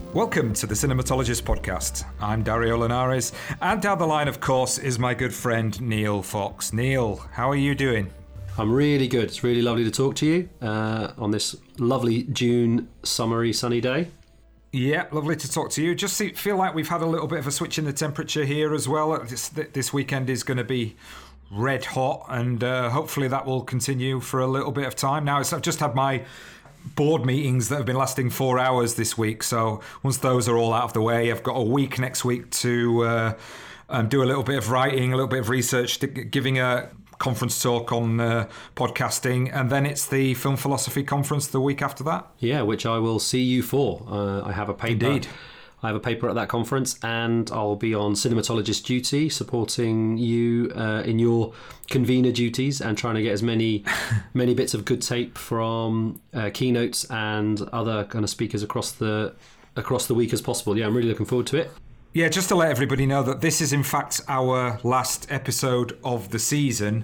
Welcome to the Cinematologist Podcast. I'm Dario Linares, and down the line, of course, is my good friend Neil Fox. Neil, how are you doing? I'm really good. It's really lovely to talk to you on this lovely June summery sunny day. Yeah, lovely to talk to you. Just feel like we've had a little bit of a switch in the temperature here as well. This weekend is going to be red hot, and hopefully that will continue for a little bit of time. Now, I've just had my board meetings that have been lasting 4 hours this week, so once those are all out of the way, I've got a week next week to do a little bit of writing, a little bit of research, giving a conference talk on podcasting, and then it's the Film Philosophy Conference the week after that. Yeah, which I will see you for. I have a paper. Indeed. I have a paper at that conference, and I'll be on cinematologist duty, supporting you in your convener duties and trying to get as many bits of good tape from keynotes and other kind of speakers across the week as possible. Yeah, I'm really looking forward to it. Yeah, just to let everybody know that this is in fact our last episode of the season.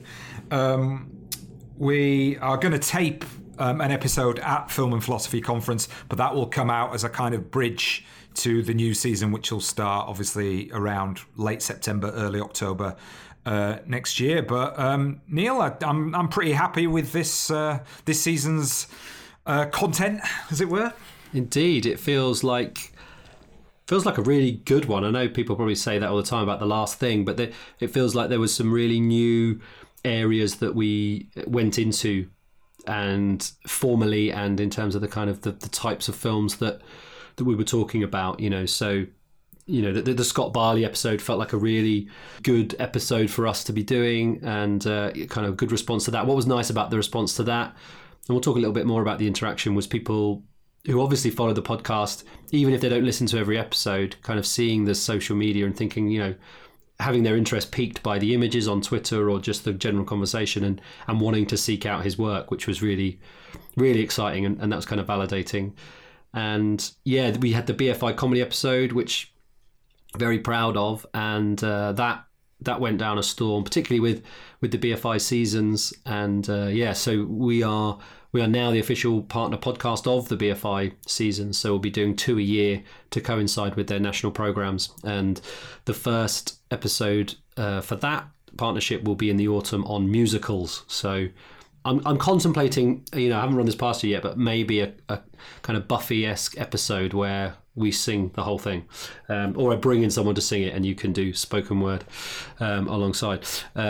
We are going to tape an episode at Film and Philosophy Conference, but that will come out as a kind of bridge to the new season, which will start obviously around late September, early October next year. But Neil, I'm pretty happy with this season's content, as it were. Indeed, it feels like a really good one. I know people probably say that all the time about the last thing, but it feels like there was some really new areas that we went into, and formally, and in terms of the kind of the types of films that we were talking about, so the Scott Barley episode felt like a really good episode for us to be doing, and kind of good response to that. What was nice about the response to that, and we'll talk a little bit more about the interaction, was people who obviously follow the podcast, even if they don't listen to every episode, kind of seeing the social media and thinking, having their interest piqued by the images on Twitter or just the general conversation, and wanting to seek out his work, which was really, really exciting, and that was kind of validating. And yeah, we had the BFI comedy episode, which very proud of, and that went down a storm, particularly with the BFI seasons. And so we are now the official partner podcast of the BFI seasons. So we'll be doing 2 a year to coincide with their national programs. And the first episode for that partnership will be in the autumn on musicals. So I'm contemplating, I haven't run this past you yet, but maybe a kind of Buffy-esque episode where we sing the whole thing, or I bring in someone to sing it and you can do spoken word alongside.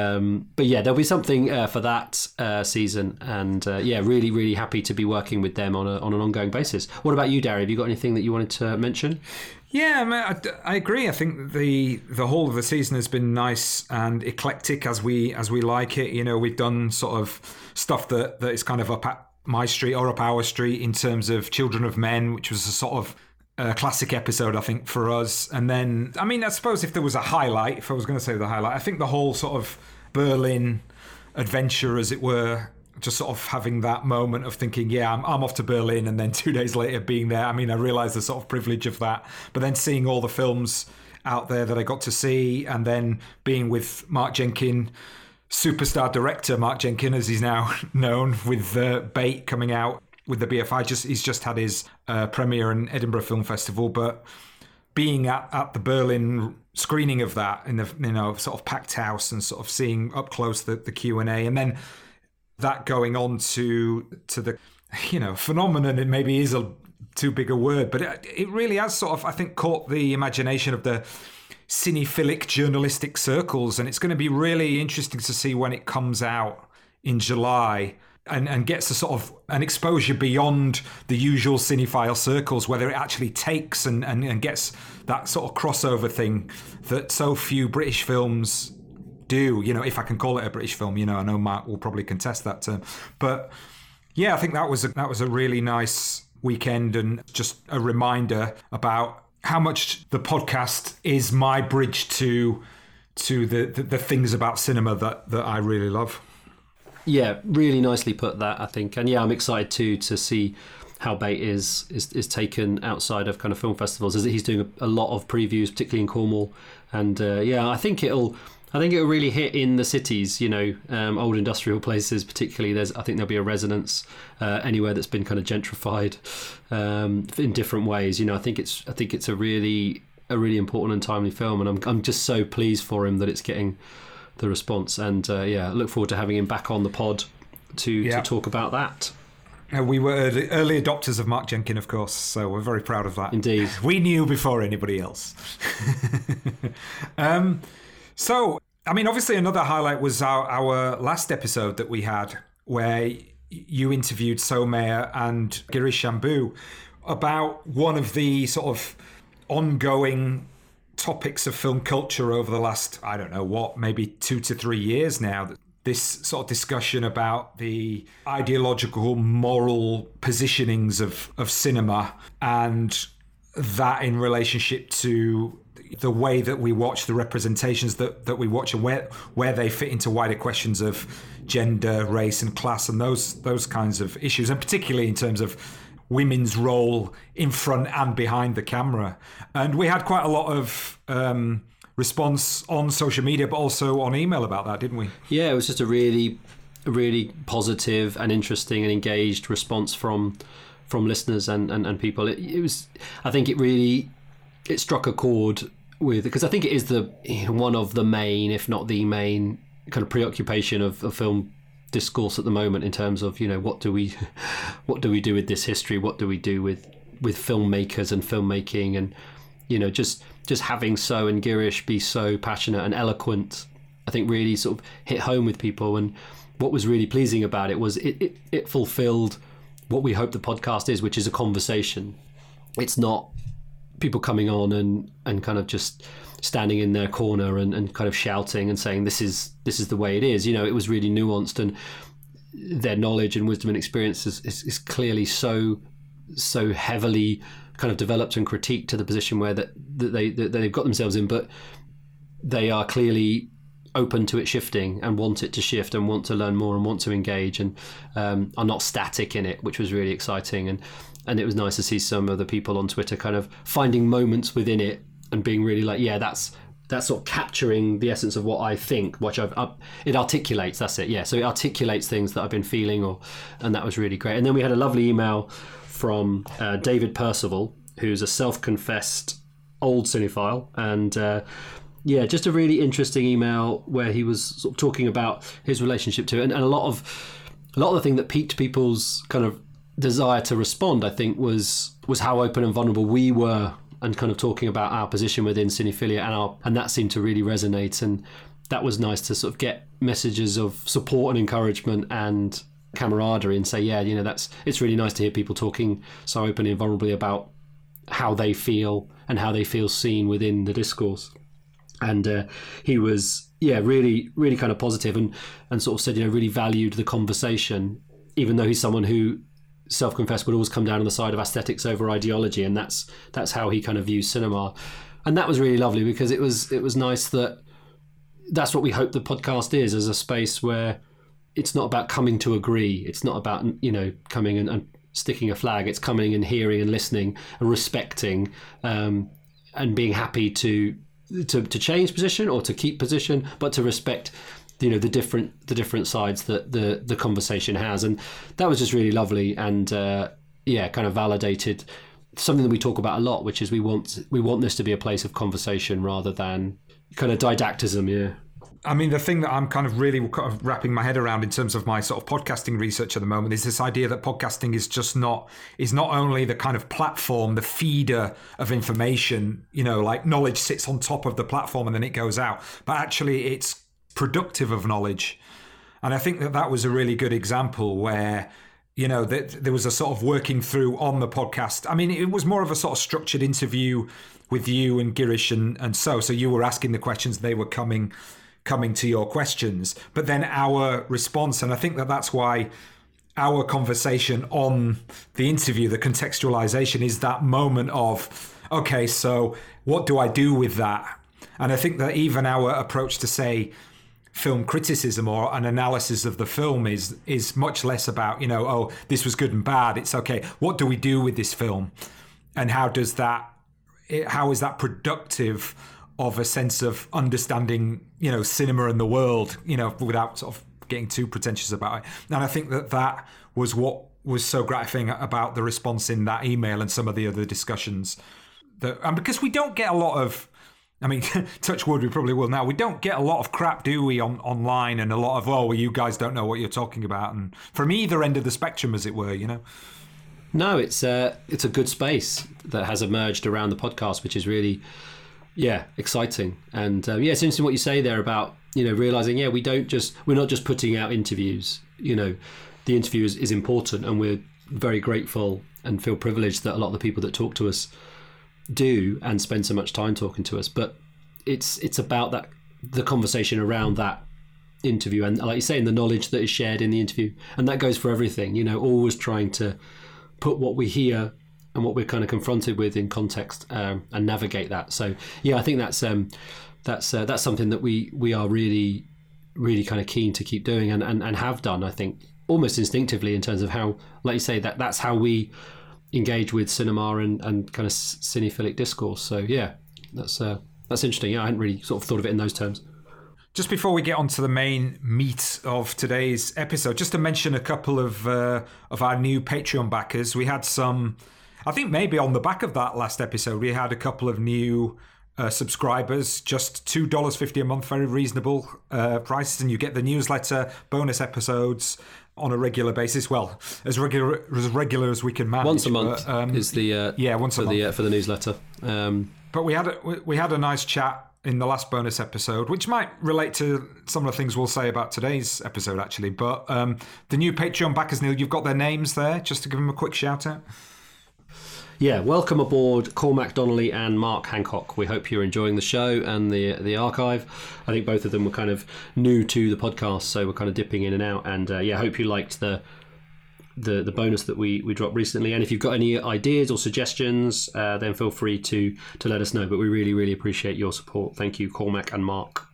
But yeah, there'll be something for that season, and really, really happy to be working with them on an ongoing basis. What about you, Darry? Have you got anything that you wanted to mention? Yeah, I agree. I think the whole of the season has been nice and eclectic as we like it. We've done sort of stuff that is kind of up at my street or up our street in terms of Children of Men, which was a sort of classic episode, I think, for us. And then, I suppose if there was a highlight, if I was going to say the highlight, I think the whole sort of Berlin adventure, as it were, just sort of having that moment of thinking, yeah, I'm off to Berlin, and then 2 days later being there. I realise the sort of privilege of that. But then seeing all the films out there that I got to see, and then being with Mark Jenkin, superstar director Mark Jenkin, as he's now known, with Bait coming out with the BFI. He's just had his premiere in Edinburgh Film Festival, but being at the Berlin screening of that in the sort of packed house, and sort of seeing up close the Q&A, and then that going on to the phenomenon, it maybe is too big a word, but it really has sort of, I think, caught the imagination of the cinephilic journalistic circles, and it's going to be really interesting to see when it comes out in July and gets a sort of an exposure beyond the usual cinephile circles, whether it actually takes and gets that sort of crossover thing that so few British films do, if I can call it a British film. I know Mark will probably contest that term, but yeah, I think that was a really nice weekend, and just a reminder about how much the podcast is my bridge to the things about cinema that I really love. Yeah, really nicely put that, I think. And yeah, I'm excited too to see how Bait is taken outside of kind of film festivals, is that he's doing a lot of previews, particularly in Cornwall, and I think it'll really hit in the cities, old industrial places particularly. I think there'll be a resonance anywhere that's been kind of gentrified in different ways. I think it's a really important and timely film, and I'm just so pleased for him that it's getting the response. And I look forward to having him back on the pod to talk about that. We were early adopters of Mark Jenkin, of course, so we're very proud of that. Indeed. We knew before anybody else. So, I mean, obviously another highlight was our last episode that we had, where you interviewed Soumya and Girish Shambhu about one of the sort of ongoing topics of film culture over the last, I don't know maybe 2 to 3 years now. This sort of discussion about the ideological, moral positionings of cinema, and that in relationship to the way that we watch, the representations that we watch, and where they fit into wider questions of gender, race and class, and those kinds of issues, and particularly in terms of women's role in front and behind the camera. And we had quite a lot of response on social media, but also on email about that, didn't we? Yeah, it was just a really positive and interesting and engaged response from listeners and people. It was, I think it struck a chord with, because I think it is one of the main, if not the main, kind of preoccupation of film discourse at the moment, in terms of what do we do with this history, what do we do with filmmakers and filmmaking, and just having So and Girish be so passionate and eloquent, I think really sort of hit home with people. And what was really pleasing about it was it fulfilled what we hope the podcast is, which is a conversation. It's not people coming on and kind of just standing in their corner and kind of shouting and saying this is the way it is. It was really nuanced, and their knowledge and wisdom and experience is clearly so heavily kind of developed and critiqued to the position where that they've got themselves in, but they are clearly open to it shifting and want it to shift and want to learn more and want to engage, and are not static in it, which was really exciting. And it was nice to see some of the people on Twitter kind of finding moments within it and being really like, yeah, that's sort of capturing the essence of what I think, which it articulates. That's it. Yeah. So it articulates things that I've been feeling, and that was really great. And then we had a lovely email from David Percival, who's a self-confessed old cinephile, and just a really interesting email where he was sort of talking about his relationship to it, and a lot of the thing that piqued people's kind of desire to respond, I think, was how open and vulnerable we were, and kind of talking about our position within cinephilia, and that seemed to really resonate, and that was nice to sort of get messages of support and encouragement and camaraderie, and say, it's really nice to hear people talking so openly and vulnerably about how they feel and how they feel seen within the discourse. And he was really kind of positive, and sort of said really valued the conversation, even though he's someone who self-confessed would always come down on the side of aesthetics over ideology, and that's how he kind of views cinema. And that was really lovely, because it was nice that's what we hope the podcast is, as a space where it's not about coming to agree. It's not about, coming and sticking a flag. It's coming and hearing and listening and respecting, and being happy to change position or to keep position, but to respect, the different sides that the conversation has. And that was just really lovely, and kind of validated something that we talk about a lot, which is we want this to be a place of conversation rather than kind of didactism. Yeah. I mean, the thing that I'm kind of really wrapping my head around in terms of my sort of podcasting research at the moment is this idea that podcasting is not only the kind of platform, the feeder of information, like knowledge sits on top of the platform and then it goes out, but actually it's productive of knowledge. And I think that was a really good example where, that there was a sort of working through on the podcast. I mean, it was more of a sort of structured interview with you and Girish and so you were asking the questions, they were coming to your questions, but then our response, and I think that's why our conversation on the interview, the contextualization, is that moment of, okay, so what do I do with that? And I think that even our approach to say, film criticism or an analysis of the film is much less about, oh, this was good and bad. It's okay, what do we do with this film, and how is that productive of a sense of understanding, cinema and the world, without sort of getting too pretentious about it. And I think that was what was so gratifying about the response in that email and some of the other discussions. And because we don't get a lot of, I mean, touch wood, we probably will now. We don't get a lot of crap, do we, online, and a lot of, well, you guys don't know what you're talking about, and from either end of the spectrum, as it were, No, it's a good space that has emerged around the podcast, which is really, exciting. And it's interesting what you say there about, realizing, we're not just putting out interviews. The interview is important, and we're very grateful and feel privileged that a lot of the people that talk to us do and spend so much time talking to us. But it's about the conversation around that interview, and like you say, in the knowledge that is shared in the interview, and that goes for everything. Always trying to put what we hear and what we're kind of confronted with in context, and navigate that. So I think that's something that we are really, really kind of keen to keep doing and have done, I think, almost instinctively, in terms of how, like you say, that's how we engage with cinema and kind of cinephilic discourse. So that's interesting. I hadn't really sort of thought of it in those terms. Just before we get on to the main meat of today's episode, just to mention a couple of our new Patreon backers. We had some, I think maybe on the back of that last episode, we had a couple of new subscribers, just $2.50 a month, very reasonable prices, and you get the newsletter, bonus episodes on a regular basis. Well, as regular as we can manage. Once a month is the once a month for the newsletter. But we had a nice chat in the last bonus episode, which might relate to some of the things we'll say about today's episode, actually. But the new Patreon backers, Neil, you've got their names there, just to give them a quick shout out. Yeah, welcome aboard Cormac Donnelly and Mark Hancock. We hope you're enjoying the show and the archive. I think both of them were kind of new to the podcast, so we're kind of dipping in and out. And hope you liked the bonus that we dropped recently. And if you've got any ideas or suggestions, then feel free to let us know. But we really, really appreciate your support. Thank you, Cormac and Mark.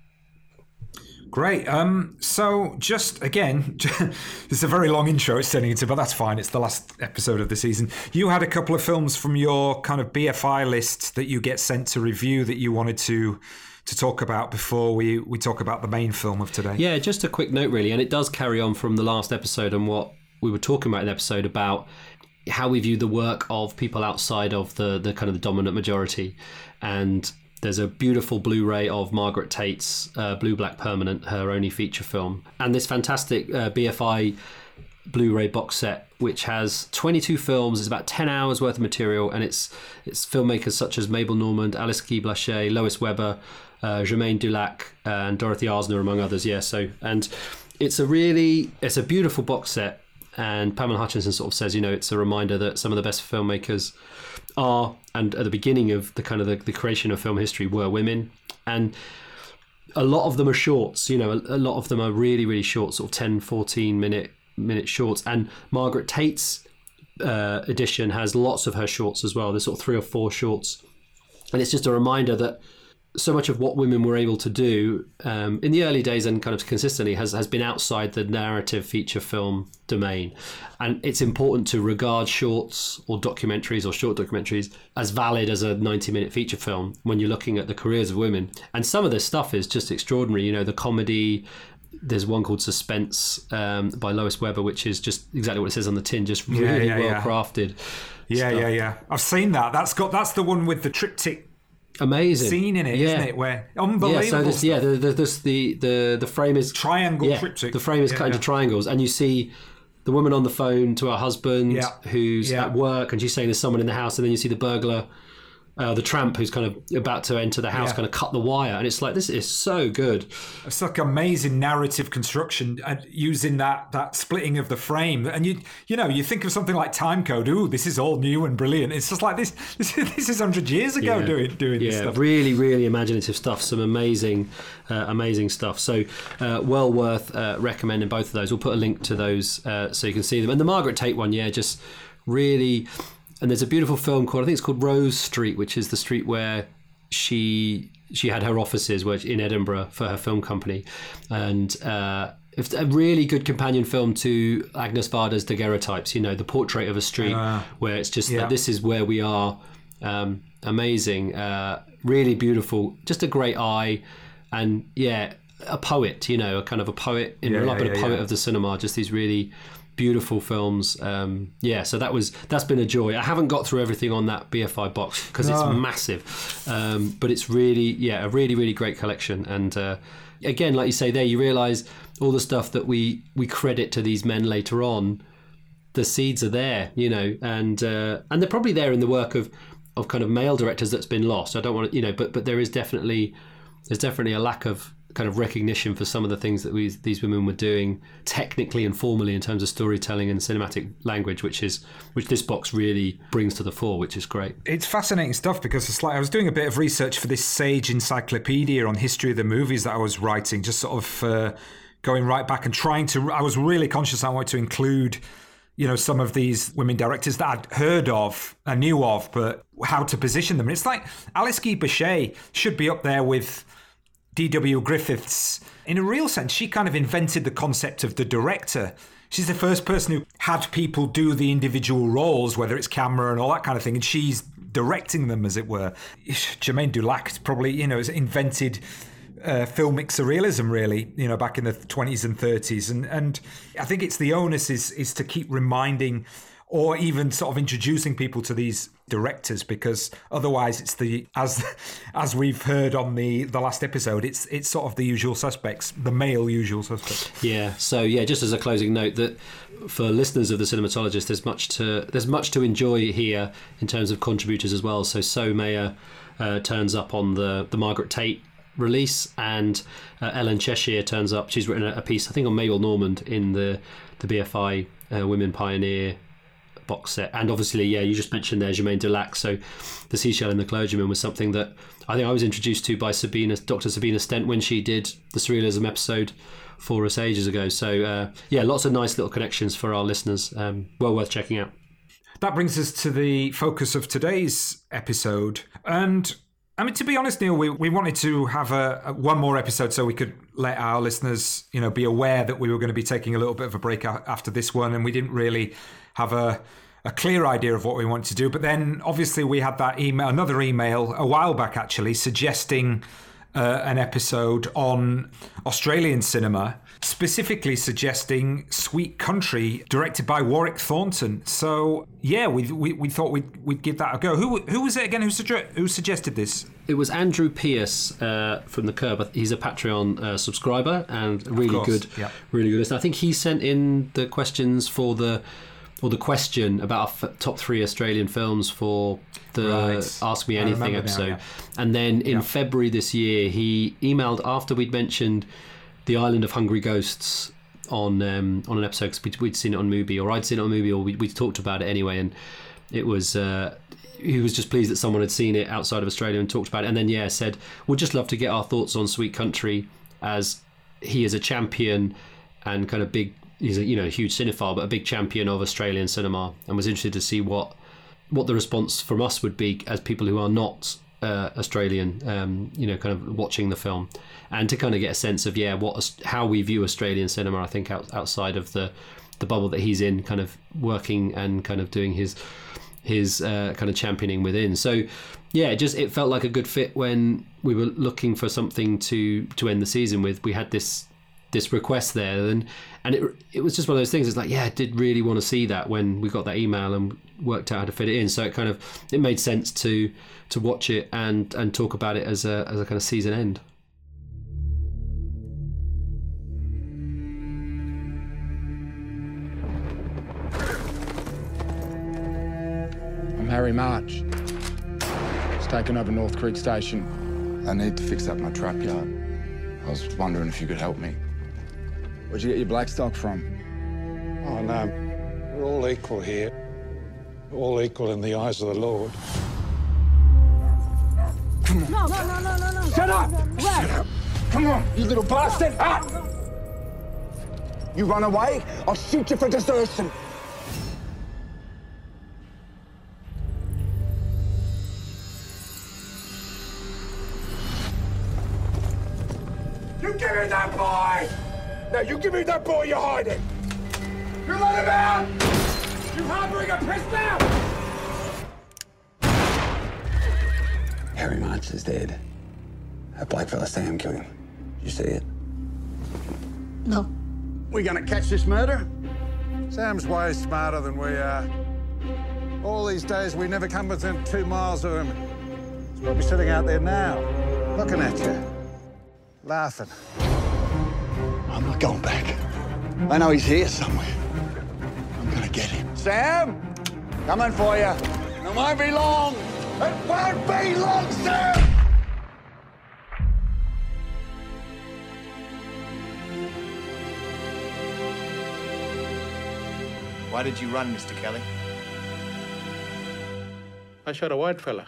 Great. So just again, it's a very long intro it's turning into, but that's fine. It's the last episode of the season. You had a couple of films from your kind of BFI list that you get sent to review that you wanted to talk about before we talk about the main film of today. Yeah, just a quick note really, and it does carry on from the last episode and what we were talking about in the episode about how we view the work of people outside of the kind of the dominant majority. And there's a beautiful Blu-ray of Margaret Tate's Blue Black Permanent, her only feature film, and this fantastic BFI Blu-ray box set, which has 22 films. It's about 10 hours worth of material, and it's filmmakers such as Mabel Normand, Alice Guy Blaché, Lois Weber, Germaine Dulac, and Dorothy Arzner, among others. And it's a beautiful box set. And Pamela Hutchinson sort of says, it's a reminder that some of the best filmmakers are, and at the beginning of the kind of the creation of film history, were women. And a lot of them are shorts, a lot of them are really, really short, sort of 10, 14 minute shorts. And Margaret Tate's edition has lots of her shorts as well. There's sort of 3 or 4 shorts. And it's just a reminder that so much of what women were able to do in the early days and kind of consistently has been outside the narrative feature film domain. And it's important to regard shorts or documentaries or short documentaries as valid as a 90-minute feature film when you're looking at the careers of women. And some of this stuff is just extraordinary. The comedy, there's one called Suspense by Lois Weber, which is just exactly what it says on the tin, just really well crafted. Yeah. I've seen that. That's the one with the triptych amazing scene in it, isn't it? Where unbelievable. The frame is triangle triptych. The frame is cut into triangles, and you see the woman on the phone to her husband who's at work, and she's saying there's someone in the house, and then you see the burglar, the tramp who's kind of about to enter the house, kind of cut the wire, and it's like, this is so good. It's like amazing narrative construction using that splitting of the frame, and you think of something like Timecode. Ooh, this is all new and brilliant. It's just like this is 100 years ago doing this stuff. Really, really imaginative stuff. Some amazing stuff. So well worth recommending both of those. We'll put a link to those so you can see them. And the Margaret Tate one, just really. And there's a beautiful film I think it's called Rose Street, which is the street where she she had her offices in Edinburgh for her film company, and it's a really good companion film to Agnes Varda's Daguerreotypes, you know, the portrait of a street, where it's just that this is where we are. Amazing, really beautiful, just a great eye, and a poet, you know, a kind of a poet in real life, but a poet of the cinema. Just these really beautiful films. So that's been a joy. I haven't got through everything on that BFI box because it's massive, but it's really a really, really great collection. And again, like you say there, you realise all the stuff that we credit to these men later on, the seeds are there, you know, and they're probably there in the work of kind of male directors that's been lost. I don't want to, you know, but there's definitely a lack of kind of recognition for some of the things that these women were doing technically and formally in terms of storytelling and cinematic language, which this box really brings to the fore, which is great. It's fascinating stuff because it's like I was doing a bit of research for this Sage encyclopedia on history of the movies that I was writing, just sort of going right back and I was really conscious I wanted to include, you know, some of these women directors that I'd heard of and knew of, but how to position them. And it's like Alice Guy Boucher should be up there with D.W. Griffiths. In a real sense, she kind of invented the concept of the director. She's the first person who had people do the individual roles, whether it's camera and all that kind of thing, and she's directing them, as it were. Germaine Dulac probably, you know, has invented filmic surrealism, really, you know, back in the 20s and 30s. And I think it's the onus is to keep reminding or even sort of introducing people to these directors, because otherwise it's as we've heard on the last episode, it's sort of the usual suspects, the male usual suspects. Yeah. So just as a closing note, that for listeners of The Cinematologist, there's much to enjoy here in terms of contributors as well. So Mayer turns up on the Margaret Tate release, and Ellen Cheshire turns up. She's written a piece, I think, on Mabel Normand in the BFI Women Pioneer box set. And obviously, you just mentioned there Germaine Dulac. So The Seashell and the Clergyman was something that I think I was introduced to by Dr. Sabina Stent when she did the Surrealism episode for us ages ago. So lots of nice little connections for our listeners. Well worth checking out. That brings us to the focus of today's episode. And I mean, to be honest, Neil, we wanted to have one more episode so we could let our listeners, you know, be aware that we were going to be taking a little bit of a break after this one, and we didn't really have a clear idea of what we wanted to do. But then, obviously, we had another email a while back, actually, suggesting an episode on Australian cinema, specifically suggesting Sweet Country, directed by Warwick Thornton. So we thought we'd give that a go. Who was it again who suggested this? It was Andrew Pierce from The Curb. He's a Patreon subscriber and really good listener. I think he sent in the questions for the question about our top 3 Australian films for the Ask Me Anything episode. And then in February this year, he emailed after we'd mentioned The Island of Hungry Ghosts on an episode, because we'd seen it on Mubi, or I'd seen it on Mubi, or we'd talked about it anyway. And it was he was just pleased that someone had seen it outside of Australia and talked about it. And then said, we'd just love to get our thoughts on Sweet Country, as he is a champion and kind of big. He's a huge cinephile, but a big champion of Australian cinema, and was interested to see what the response from us would be as people who are not Australian, kind of watching the film, and to kind of get a sense of how we view Australian cinema. I think outside of the bubble that he's in, kind of working and kind of doing his kind of championing within. So it felt like a good fit when we were looking for something to end the season with. We had this request there, and it was just one of those things. It's like, I did really want to see that when we got that email and worked out how to fit it in. So it made sense to watch it and talk about it as a kind of season end. I'm Harry March. It's taken over North Creek Station. I need to fix up my trap yard. I was wondering if you could help me. Where'd you get your black stock from? Oh, no. We're all equal here. All equal in the eyes of the Lord. Come on. No. Shut up! Shut up! Come on, you little bastard! Ah! You run away, I'll shoot you for desertion. You give me that boy! Now you give me that boy you're hiding! You let him out! You harboring a prisoner! Harry March is dead. That black fella Sam killed him. You see it? No. We gonna catch this murder? Sam's way smarter than we are. All these days we never come within 2 miles of him. He's probably sitting out there now, looking at you, laughing. I'm not going back. I know he's here somewhere. I'm gonna get him. Sam, coming for you. It won't be long. It won't be long, Sam! Why did you run, Mr. Kelly? I shot a white fella.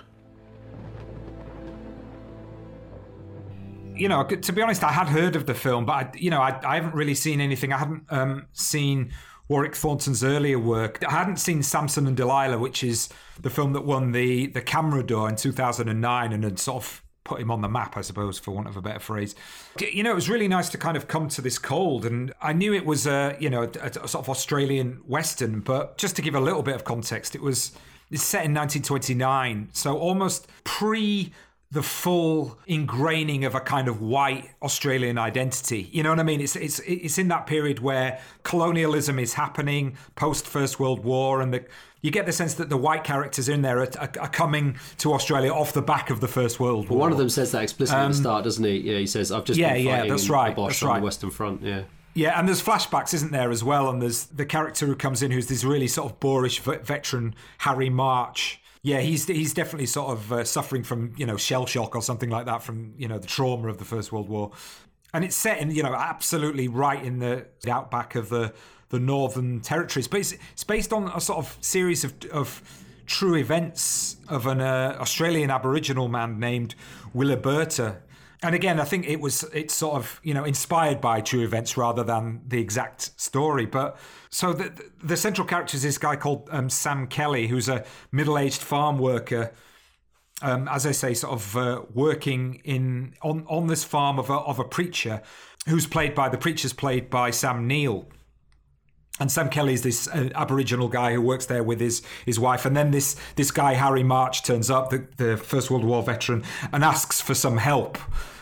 You know, to be honest, I had heard of the film, but I haven't really seen anything. I hadn't seen Warwick Thornton's earlier work. I hadn't seen Samson and Delilah, which is the film that won the Camera d'Or in 2009 and had sort of put him on the map, I suppose, for want of a better phrase. You know, it was really nice to kind of come to this cold, and I knew it was a sort of Australian Western, but just to give a little bit of context, it's set in 1929, so almost pre the full ingraining of a kind of white Australian identity. You know what I mean? It's in that period where colonialism is happening, post First World War, and you get the sense that the white characters in there are coming to Australia off the back of the First World War. Well, one of them says that explicitly at the start, doesn't he? Yeah, he says, "I've just been fighting that's right, the Bosch that's on right. the Western Front." Yeah. Yeah, and there's flashbacks, isn't there, as well? And there's the character who comes in who's this really sort of boorish veteran, Harry March. Yeah, he's definitely sort of suffering from, shell shock or something like that from, the trauma of the First World War. And it's set in, absolutely right in the outback of the Northern Territories. But it's based on a sort of series of true events of an Australian Aboriginal man named Wiliberta. And again, I think it's sort of, inspired by true events rather than the exact story. But so the central character is this guy called Sam Kelly, who's a middle-aged farm worker, as I say, sort of working on this farm of a preacher, the preacher's played by Sam Neill. And Sam Kelly is this Aboriginal guy who works there with his wife. And then this guy, Harry March, turns up, the First World War veteran, and asks for some help.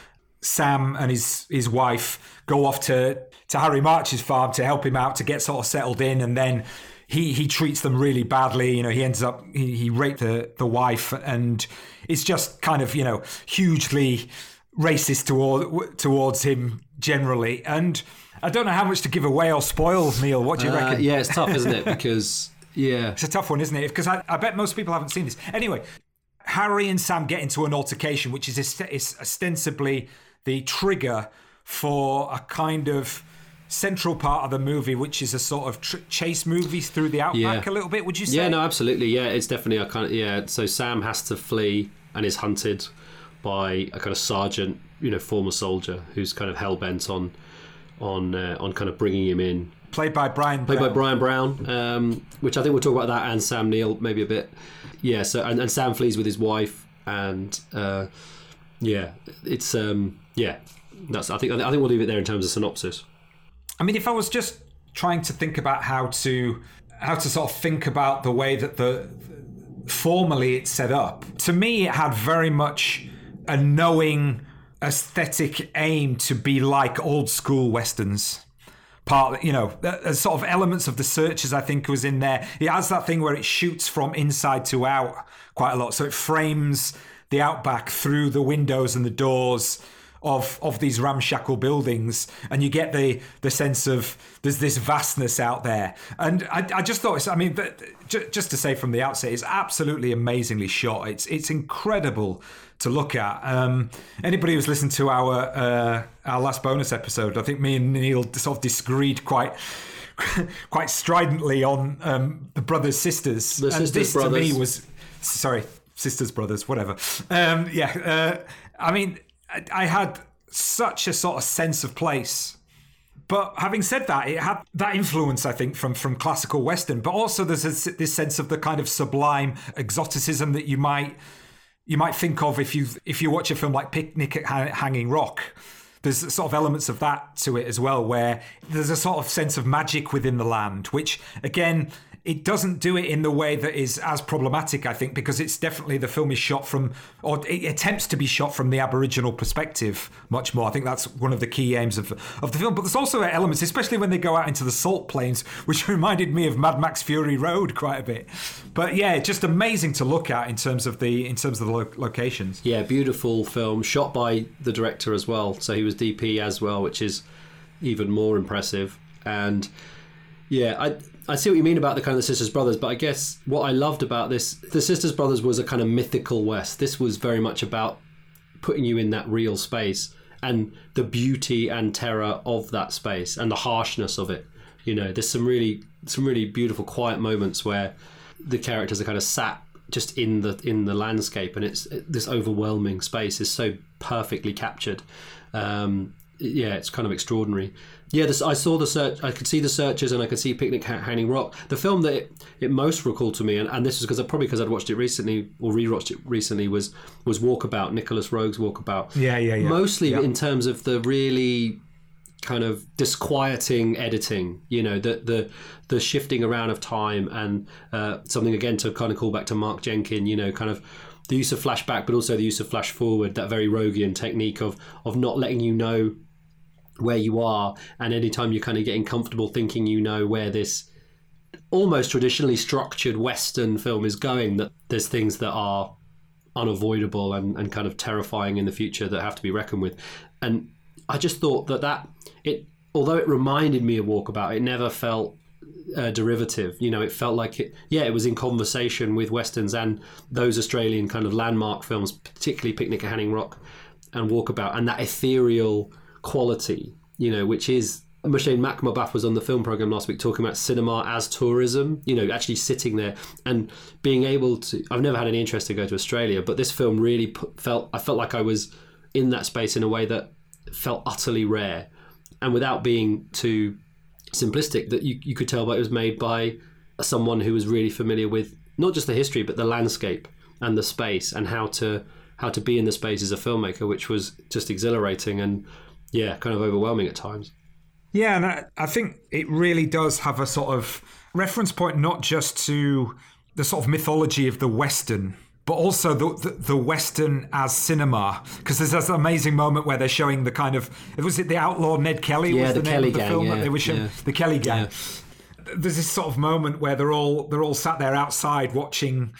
Sam and his wife go off to Harry March's farm to help him out to get sort of settled in. And then he treats them really badly. He ends up, he raped the wife. And it's just kind of, hugely racist towards him generally. And I don't know how much to give away or spoil, Neil. What do you reckon? Yeah, it's tough, isn't it? Because, yeah. It's a tough one, isn't it? Because I bet most people haven't seen this. Anyway, Harry and Sam get into an altercation, which is ostensibly the trigger for a kind of central part of the movie, which is a sort of chase movie through the outback a little bit, would you say? Yeah, no, absolutely. Yeah, it's definitely a kind of, so Sam has to flee and is hunted by a kind of sergeant, former soldier who's kind of hell-bent on kind of bringing him in. Played by Brian Brown, which I think we'll talk about that, and Sam Neill maybe a bit. Yeah, so and Sam flees with his wife, and it's that's I think we'll leave it there in terms of synopsis. I mean, if I was just trying to think about how to sort of think about the way that formally it's set up, to me it had very much a knowing aesthetic aim to be like old school westerns. There's sort of elements of The Searchers, I think, was in there. It has that thing where it shoots from inside to out quite a lot, so it frames the outback through the windows and the doors of these ramshackle buildings, and you get the sense of there's this vastness out there. And I just thought, just to say from the outset, it's absolutely amazingly shot. It's incredible to look at. Anybody who's listened to our last bonus episode, I think me and Neil sort of disagreed quite stridently on the brothers sisters. The and sisters this brothers. To me was sisters brothers, whatever. I had such a sort of sense of place. But having said that, it had that influence, I think, from classical Western. But also there's this sense of the kind of sublime exoticism that you might think of if you watch a film like Picnic at Hanging Rock. there's sort of elements of that to it as well, where there's a sort of sense of magic within the land, which again, it doesn't do it in the way that is as problematic, I think, because it's definitely, the film is shot from, or it attempts to be shot from the Aboriginal perspective much more. I think that's one of the key aims of the film. But there's also elements, especially when they go out into the salt plains, which reminded me of Mad Max Fury Road quite a bit. But yeah, just amazing to look at in terms of the locations. Yeah, beautiful film, shot by the director as well. So he was DP as well, which is even more impressive. And yeah, I see what you mean about the kind of the Sisters Brothers, but I guess what I loved about this, the Sisters Brothers was a kind of mythical West. This was very much about putting you in that real space and the beauty and terror of that space and the harshness of it. You know, there's some really beautiful, quiet moments where the characters are kind of sat just in the landscape, and it's this overwhelming space is so perfectly captured. Yeah, it's kind of extraordinary. Yeah, I saw the search. I could see the Searchers, and I could see Picnic at Hanging Rock. The film that it most recalled to me, and this was because I'd watched it recently or rewatched it recently, was Walkabout, Nicholas Roeg's Walkabout. Yeah. Mostly in terms of the really kind of disquieting editing, you know, the shifting around of time, and something again to kind of call back to Mark Jenkin, you know, kind of the use of flashback, but also the use of flash forward, that very Rogian technique of not letting you know where you are, and anytime you're kind of getting comfortable thinking you know where this almost traditionally structured Western film is going, that there's things that are unavoidable and kind of terrifying in the future that have to be reckoned with. And I just thought that it, although it reminded me of Walkabout, it never felt derivative. You know, it felt like it was in conversation with Westerns and those Australian kind of landmark films, particularly Picnic at Hanging Rock and Walkabout, and that ethereal quality, you know, which is, Mushane Makmabath was on the film program last week talking about cinema as tourism, you know, actually sitting there and being able to, I've never had any interest to go to Australia, but this film really I felt like I was in that space in a way that felt utterly rare, and without being too simplistic, that you could tell that it was made by someone who was really familiar with not just the history but the landscape and the space, and how to be in the space as a filmmaker, which was just exhilarating and kind of overwhelming at times. Yeah, and I think it really does have a sort of reference point, not just to the sort of mythology of the Western, but also the Western as cinema. Because there's this amazing moment where they're showing the kind of, was it the outlaw Ned Kelly? Yeah, was the the name Kelly of the Gang, film yeah, that they were showing? yeah. The Kelly Gang. Yeah. There's this sort of moment where they're all sat there outside watching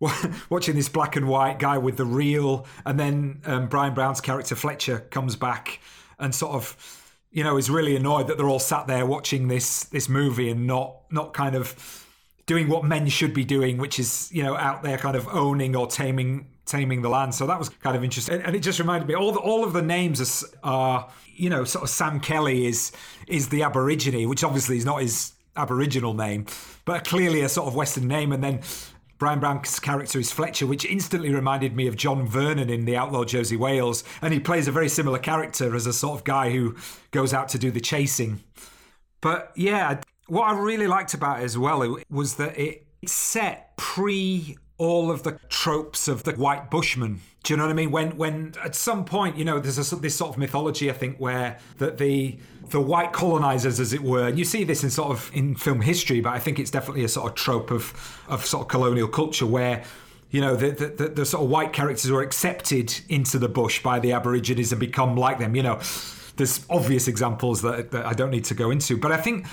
this black and white guy with the reel, and then Brian Brown's character Fletcher comes back and sort of, you know, is really annoyed that they're all sat there watching this movie and not kind of doing what men should be doing, which is, you know, out there kind of owning or taming the land. So that was kind of interesting, and it just reminded me all of the names are, you know, sort of Sam Kelly is the Aborigine, which obviously is not his Aboriginal name, but clearly a sort of Western name, and then Brian Brown's character is Fletcher, which instantly reminded me of John Vernon in The Outlaw Josie Wales, and he plays a very similar character as a sort of guy who goes out to do the chasing. But yeah, what I really liked about it as well was that it set pre all of the tropes of the white bushman. Do you know what I mean? When at some point, you know, there's this sort of mythology, I think, where that the white colonizers, as it were, and you see this in film history, but I think it's definitely a sort of trope of sort of colonial culture where, you know, the sort of white characters were accepted into the bush by the Aborigines and become like them. You know, there's obvious examples that I don't need to go into, but I think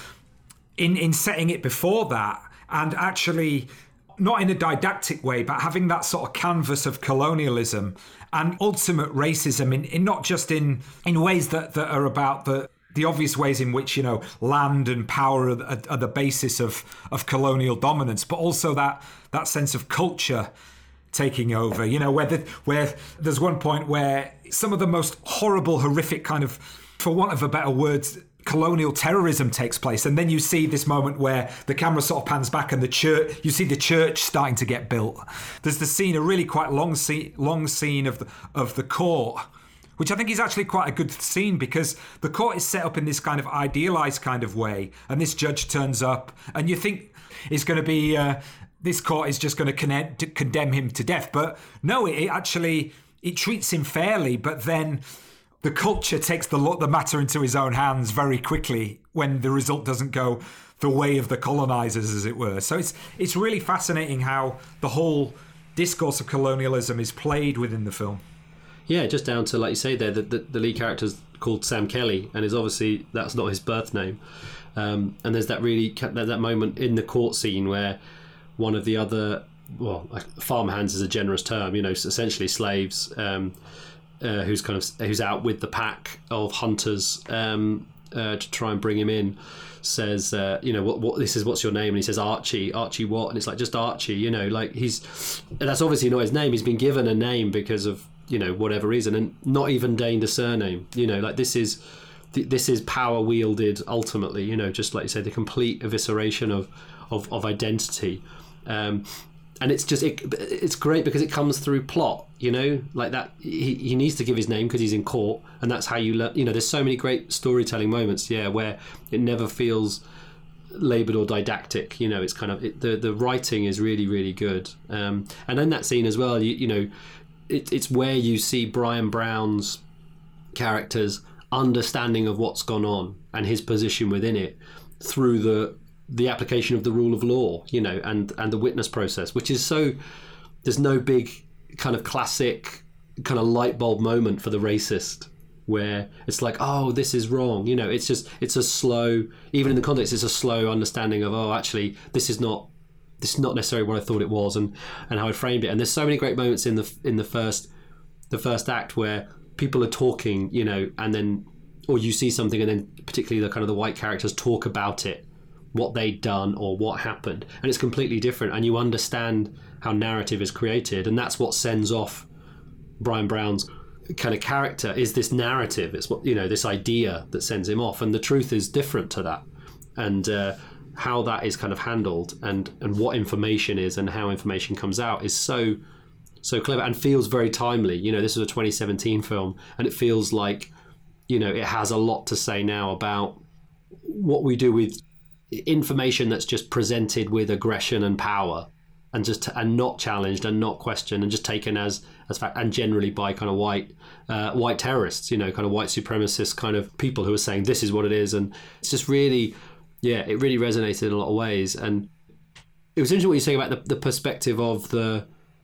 in setting it before that, and actually not in a didactic way, but having that sort of canvas of colonialism and ultimate racism in not just in ways that are about the obvious ways in which, you know, land and power are the basis of colonial dominance, but also that sense of culture taking over, you know, where there's one point where some of the most horrible, horrific kind of, for want of a better word, colonial terrorism takes place, and then you see this moment where the camera sort of pans back and you see the church starting to get built. There's the scene, a really quite long scene of the court, which I think is actually quite a good scene, because the court is set up in this kind of idealized kind of way, and this judge turns up and you think it's going to be this court is just going to condemn him to death, but no, it treats him fairly, but then the culture takes the matter into his own hands very quickly when the result doesn't go the way of the colonizers, as it were. So it's really fascinating how the whole discourse of colonialism is played within the film. Yeah, just down to, like you say there, the lead character's called Sam Kelly, and is obviously, that's not his birth name. And there's that moment in the court scene where one of the other, farmhands is a generous term, essentially slaves, who's out with the pack of hunters to try and bring him in, says, what's your name? And he says, Archie what? And it's like, just Archie, that's obviously not his name. He's been given a name because of, whatever reason, and not even deigned a surname. This is power wielded ultimately, just like you said, the complete evisceration of identity. And it's just it's great because it comes through plot, like that. He needs to give his name because he's in court, and that's how you learn. There's so many great storytelling moments, where it never feels laboured or didactic. It's kind of the writing is really, really good. And then that scene as well, it's where you see Brian Brown's character's understanding of what's gone on and his position within it through the application of the rule of law, and the witness process, which is so, there's no big kind of classic kind of light bulb moment for the racist where it's like, oh, this is wrong. It's a slow, even in the context, it's a slow understanding of, oh, actually, this is not necessarily what I thought it was, and how I framed it. And there's so many great moments in the first act where people are talking, and then, or you see something, and then particularly the kind of the white characters talk about it, what they'd done or what happened, and it's completely different, and you understand how narrative is created, and that's what sends off Brian Brown's kind of character, is this narrative. It's what, this idea that sends him off, and the truth is different to that, and how that is kind of handled, and what information is and how information comes out is so clever and feels very timely. This was a 2017 film, and it feels like it has a lot to say now about what we do with information that's just presented with aggression and power, and not challenged and not questioned, and just taken as fact, and generally by kind of white terrorists, kind of white supremacist kind of people who are saying this is what it is. And it's just really, it really resonated in a lot of ways. And it was interesting what you say about the perspective of the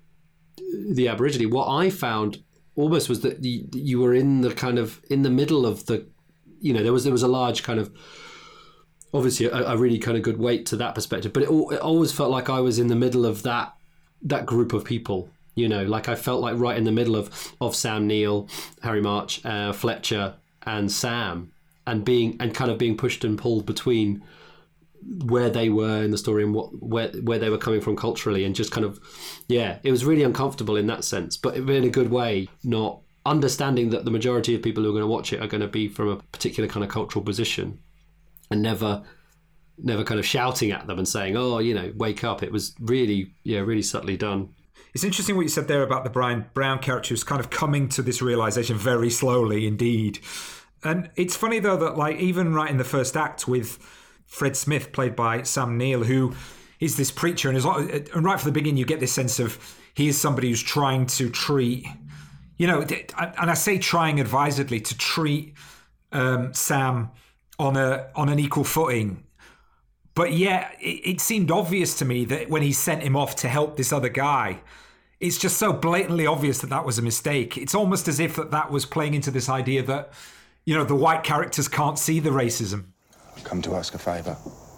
Aborigine. What I found almost was that you were in the middle of the, there was a large kind of, obviously a really kind of good weight to that perspective, but it always felt like I was in the middle of that group of people, like I felt like right in the middle of Sam Neill, Harry March, Fletcher and Sam, and kind of being pushed and pulled between where they were in the story and where they were coming from culturally, and just kind of, it was really uncomfortable in that sense, but in a good way, not understanding that the majority of people who are going to watch it are going to be from a particular kind of cultural position, and never kind of shouting at them and saying, oh, wake up. It was really, really subtly done. It's interesting what you said there about the Brian Brown character who's kind of coming to this realization very slowly indeed. And it's funny though that, like, even right in the first act with Fred Smith, played by Sam Neill, who is this preacher, and right from the beginning you get this sense of he is somebody who's trying to treat, and I say trying advisedly, to treat Sam on an equal footing. But it seemed obvious to me that when he sent him off to help this other guy, it's just so blatantly obvious that was a mistake. It's almost as if that was playing into this idea that, the white characters can't see the racism. I've come to ask a favour.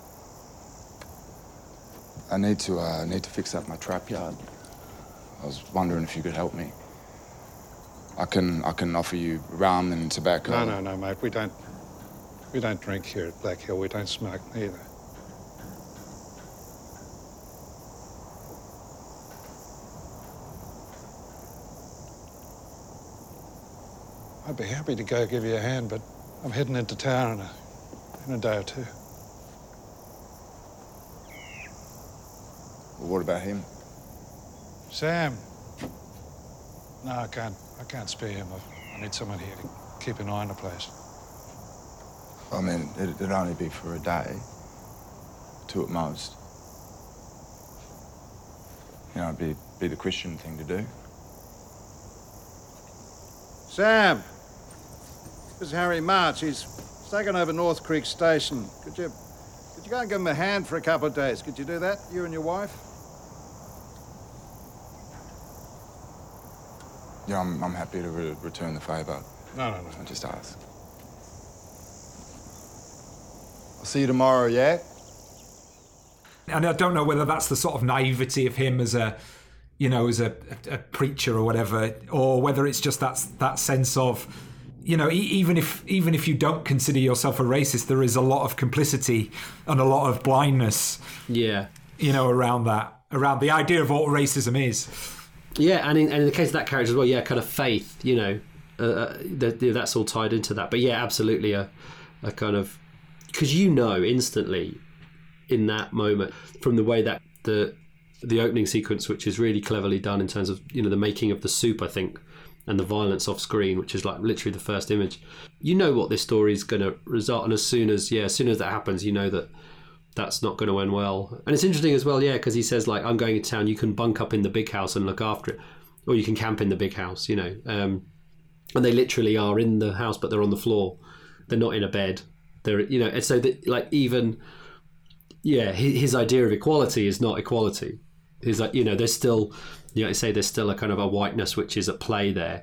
I need to fix up my trap yard. I was wondering if you could help me. I can offer you rum and tobacco. No, mate. We don't drink here at Black Hill. We don't smoke either. I'd be happy to go give you a hand, but I'm heading into town in a day or two. Well, what about him? Sam? No, I can't spare him. I need someone here to keep an eye on the place. I mean, it'd only be for a day, 2 at most. It'd be the Christian thing to do. Sam! This is Harry March. He's taken over North Creek Station. Could you go and give him a hand for a couple of days? Could you do that, you and your wife? Yeah, I'm happy to return the favour. No. I just ask. I'll see you tomorrow, yeah? And I don't know whether that's the sort of naivety of him as a preacher or whatever, or whether it's just that sense of, even if you don't consider yourself a racist, there is a lot of complicity and a lot of blindness. Yeah. Around the idea of what racism is. Yeah, and in the case of that character as well, yeah, kind of faith, that's all tied into that. But yeah, absolutely a kind of, because instantly in that moment, from the way that the opening sequence, which is really cleverly done in terms of the making of the soup, I think, and the violence off screen, which is like literally the first image, what this story is going to result. And as soon as that happens, that's not going to end well. And it's interesting as well, because he says, like, I'm going to town, you can bunk up in the big house and look after it, or you can camp in the big house, and they literally are in the house, but they're on the floor, they're not in a bed, they're and so that, like, even his idea of equality is not equality. Is like, there's still, there's still a kind of a whiteness which is at play there,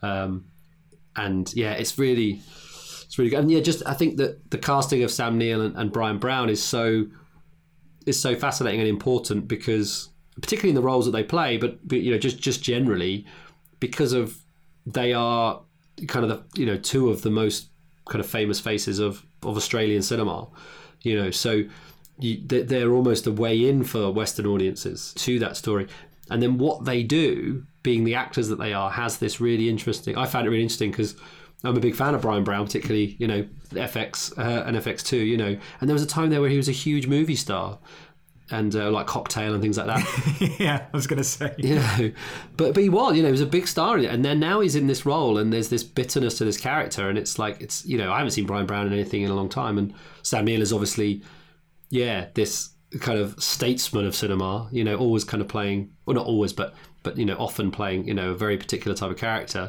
and it's really good. And I think that the casting of Sam Neill and Brian Brown is so fascinating and important, because particularly in the roles that they play, but just generally, because of they are kind of the two of the most kind of famous faces of Australian cinema, so they're almost a way in for Western audiences to that story. And then what they do, being the actors that they are, has this really interesting. I found it really interesting because I'm a big fan of Brian Brown, particularly, FX and FX2, and there was a time there where he was a huge movie star, and like Cocktail and things like that. Yeah, I was going to say. But he was, he was a big star in it, and then now he's in this role, and there's this bitterness to this character, and it's like, I haven't seen Brian Brown in anything in a long time, and Sam Neill is obviously, this kind of statesman of cinema, always kind of playing, well, not always, but often playing, a very particular type of character.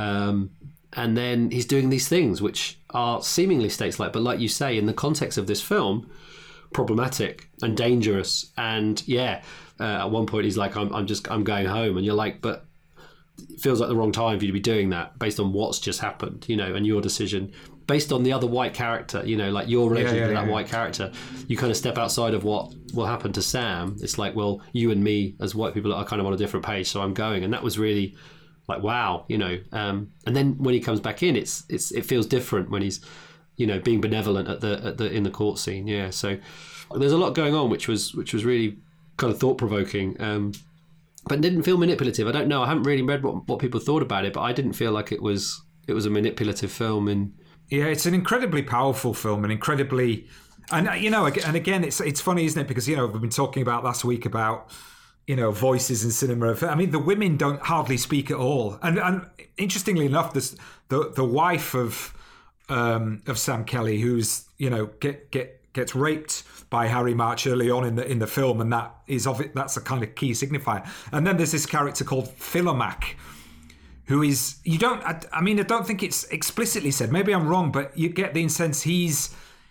And then he's doing these things which are seemingly stateside, but like you say, in the context of this film, problematic and dangerous. And at one point he's like, I'm going home, and you're like, but it feels like the wrong time for you to be doing that based on what's just happened, and your decision based on the other white character, like your relationship to that white character. You kind of step outside of what will happen to Sam. It's like, well, you and me as white people are kind of on a different page, so I'm going. And that was really like, wow, and then when he comes back in, it feels different when he's, being benevolent in the court scene. So there's a lot going on, which was really kind of thought provoking, but didn't feel manipulative. I don't know. I haven't really read what people thought about it, but I didn't feel like it was a manipulative film. It's an incredibly powerful film, and incredibly, and again, it's funny, isn't it? Because we've been talking about last week about voices in cinema. I mean, the women don't hardly speak at all, and interestingly enough, the wife of Sam Kelly, who's gets raped by Harry March early on in the film, and that's a kind of key signifier. And then there's this character called Philomac, who is, I don't think it's explicitly said, maybe I'm wrong, but you get the sense he's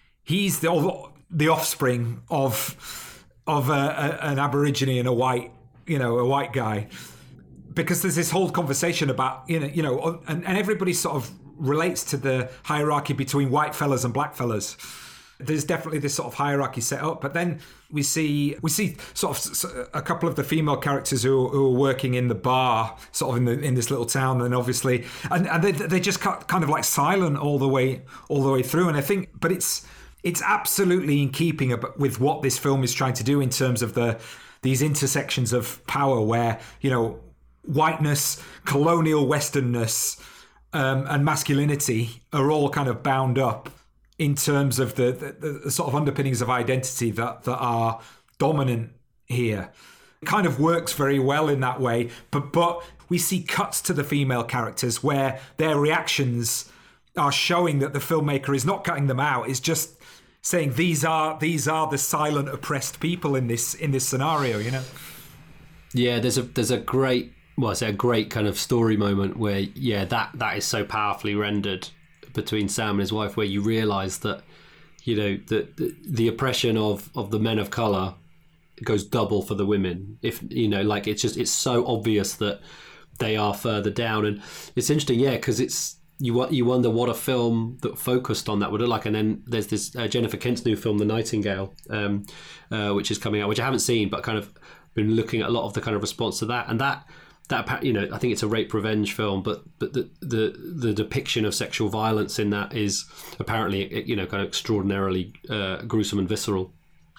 the offspring of an Aborigine and a white guy, because there's this whole conversation about, and everybody sort of relates to the hierarchy between white fellas and black fellas. There's definitely this sort of hierarchy set up, but then we see sort of a couple of the female characters who are working in the bar, sort of in this little town, and obviously, and they just kind of like silent all the way through. And I think, but it's absolutely in keeping with what this film is trying to do in terms of these intersections of power, where whiteness, colonial westernness, and masculinity are all kind of bound up in terms of the sort of underpinnings of identity that are dominant here. It kind of works very well in that way, but we see cuts to the female characters where their reactions are showing that the filmmaker is not cutting them out, is just saying these are the silent oppressed people in this scenario, Yeah, there's a great kind of story moment where that is so powerfully rendered between Sam and his wife, where you realise that, you know, the oppression of the men of colour goes double for the women. If you know, like, it's so obvious that they are further down, and it's interesting, yeah, because it's you wonder what a film that focused on that would look like. And then there's this Jennifer Kent's new film, The Nightingale, which is coming out, which I haven't seen, but kind of been looking at a lot of the kind of response to that, and that you know, I think it's a rape revenge film, but the depiction of sexual violence in that is apparently, you know, kind of extraordinarily gruesome and visceral.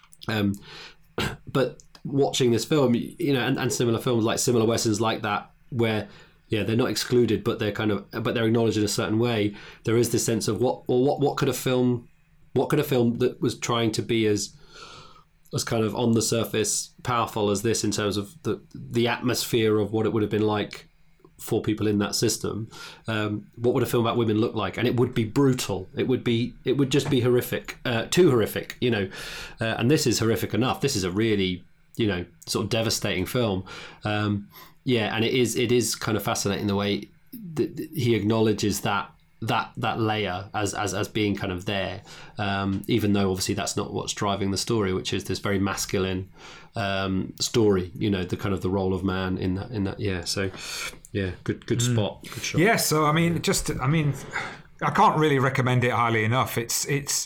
But watching this film, you know, and similar films, like similar westerns like that, where they're not excluded, but they're acknowledged in a certain way. There is this sense of what could a film that was trying to be as kind of on the surface powerful as this, in terms of the atmosphere of what it would have been like for people in that system. What would a film about women look like? And it would be brutal. It would just be horrific, too horrific, you know. And this is horrific enough. This is a really, you know, sort of devastating film. And it is kind of fascinating the way that he acknowledges that layer as being kind of there, even though obviously that's not what's driving the story, which is this very masculine story, you know, the kind of the role of man in that. So good spot, good shot. Yeah, so I can't really recommend it highly enough. It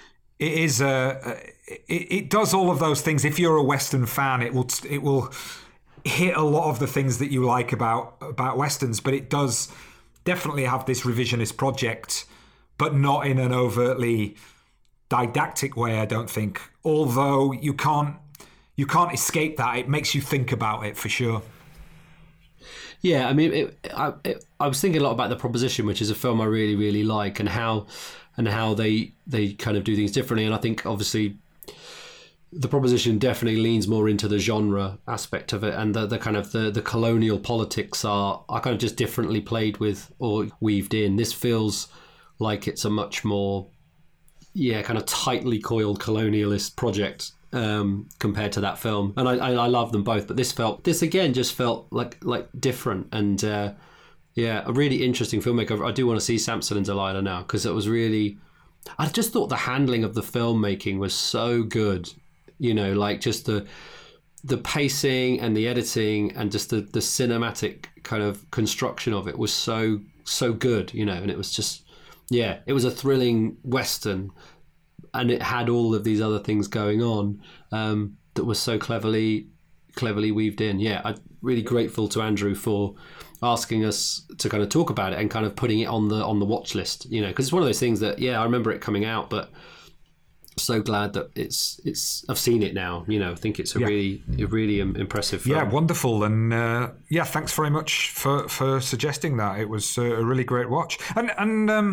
does all of those things. If you're a Western fan, it will hit a lot of the things that you like about Westerns, but it does definitely have this revisionist project, but not in an overtly didactic way, I don't think. Although you can't escape that. It makes you think about it for sure. Yeah, I mean, I was thinking a lot about The Proposition, which is a film I really, really like, and how they kind of do things differently. And I think obviously The Proposition definitely leans more into the genre aspect of it, and the kind of the colonial politics are kind of just differently played with or weaved in. This feels like it's a much more kind of tightly coiled colonialist project compared to that film, and I love them both, but this again just felt like different, and a really interesting filmmaker. I do want to see Samson and Delilah now, because it was really, I just thought the handling of the filmmaking was so good. You know, like just the pacing and the editing and just the cinematic kind of construction of it was so good, you know. And it was just, it was a thrilling Western, and it had all of these other things going on that was so cleverly weaved in. Yeah, I'm really grateful to Andrew for asking us to kind of talk about it and kind of putting it on the watch list, you know, because it's one of those things that, I remember it coming out, but so glad that I've seen it now. You know, I think it's a really impressive film. Yeah, wonderful, and thanks very much for suggesting that. It was a really great watch, and I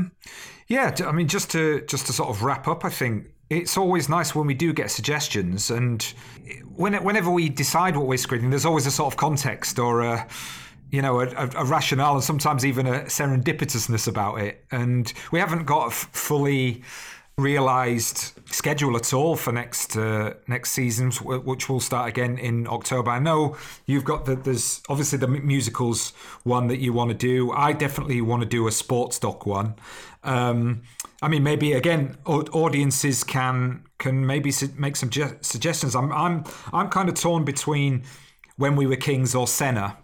mean, just to sort of wrap up, I think it's always nice when we do get suggestions, and whenever we decide what we're screening, there's always a sort of context or a rationale, and sometimes even a serendipitousness about it. And we haven't got a fully realised schedule at all for next seasons, which will start again in October. I know you've got there's obviously the musicals one that you want to do. I definitely want to do a sports doc one. I mean, maybe again, audiences can maybe make some suggestions. I'm kind of torn between When We Were Kings or Senna.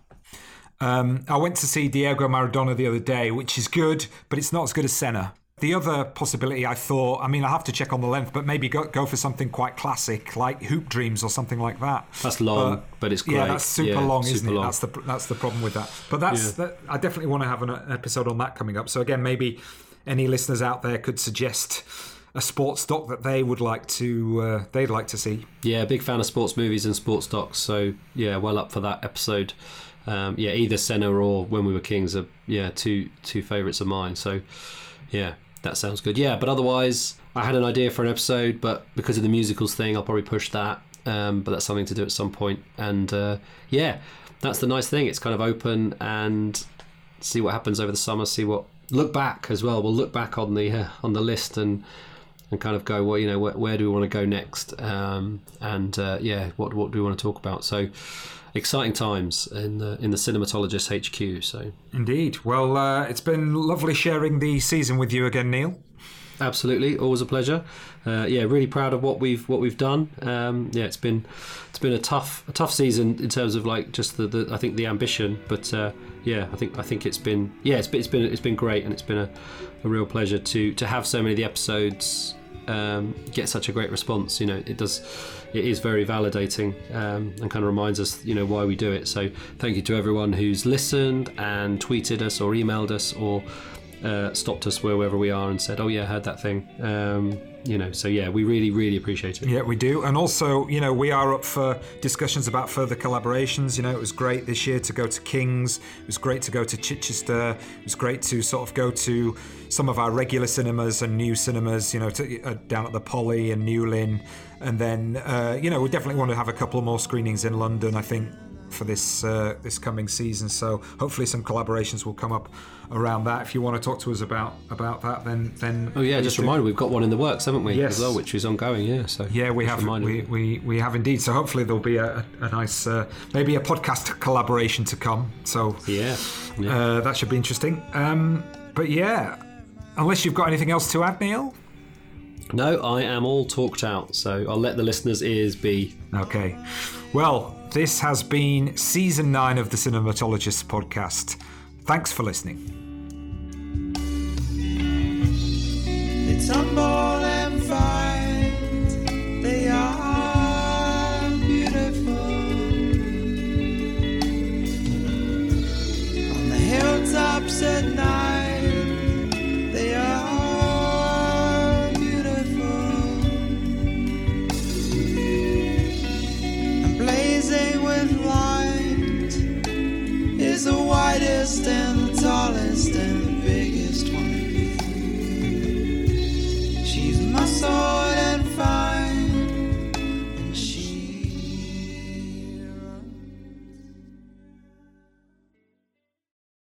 I went to see Diego Maradona the other day, which is good, but it's not as good as Senna. The other possibility I thought, I mean, I have to check on the length, but maybe go for something quite classic, like Hoop Dreams or something like that. That's long, but it's great. Yeah, that's super long, super isn't it? long. That's the problem with that. But I definitely want to have an episode on that coming up. So again, maybe any listeners out there could suggest a sports doc that they would like to they'd like to see. Yeah, big fan of sports movies and sports docs. So well up for that episode. Either Senna or When We Were Kings are two favourites of mine. So that sounds good. Yeah, but otherwise, I had an idea for an episode, but because of the musicals thing, I'll probably push that. But that's something to do at some point. And that's the nice thing. It's kind of open, and see what happens over the summer. Look back as well. We'll look back on the list and kind of go, well, where do we want to go next? What do we want to talk about? So exciting times in the Cinematologist HQ. So indeed. Well, it's been lovely sharing the season with you again, Neil. Absolutely, always a pleasure. Really proud of what we've done. It's been a tough season in terms of like just the I think the ambition, but I think it's been great, and it's been a real pleasure to have so many of the episodes get such a great response. It is very validating, and kind of reminds us why we do it. So thank you to everyone who's listened and tweeted us or emailed us or stopped us wherever we are and said, oh yeah, I heard that thing. We really appreciate it. Yeah, we do. And also, we are up for discussions about further collaborations. It was great this year to go to King's. It was great to go to Chichester. It was great to sort of go to some of our regular cinemas and new cinemas, down at the Poly and Newlyn. And then, we definitely want to have a couple more screenings in London, I think, for this coming season. So hopefully some collaborations will come up around that. If you want to talk to us about that, then just a reminder, we've got one in the works, haven't we? Yes. As well, which is ongoing. We have. We have indeed. So hopefully there'll be a nice maybe a podcast collaboration to come. So that should be interesting. But yeah, unless you've got anything else to add, Neil. No, I am all talked out, so I'll let the listeners' ears be. Okay. Well, this has been Season 9 of the Cinematologists podcast. Thanks for listening. It's